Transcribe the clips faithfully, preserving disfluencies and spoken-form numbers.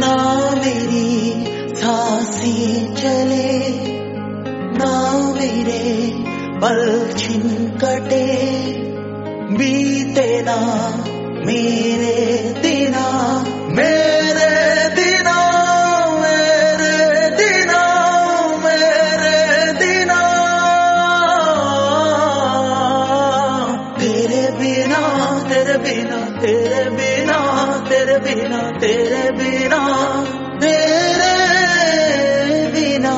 ना मेरी सांसें चले, ना मेरे पल छिन कटे, बीते ना मेरे दिना, मेरे दिना, मेरे दिना, मेरे दिना। तेरे बिना, तेरे बिना, तेरे बिना, तेरे बिना, तेरे बिना, तेरे बिना,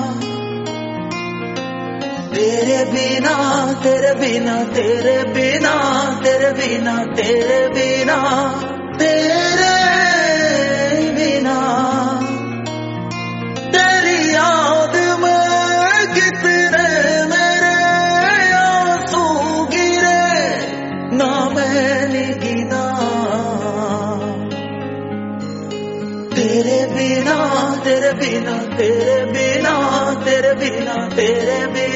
तेरे बिना, तेरे बिना, तेरे बिना, तेरे बिना, तेरे बिना, तेरे बिना। तेरी याद में कितने मेरे आंसू गिरे, ना मैंने गिना। तेरे बिना, तेरे बिना, तेरे बिना, तेरे बिना, तेरे बिना।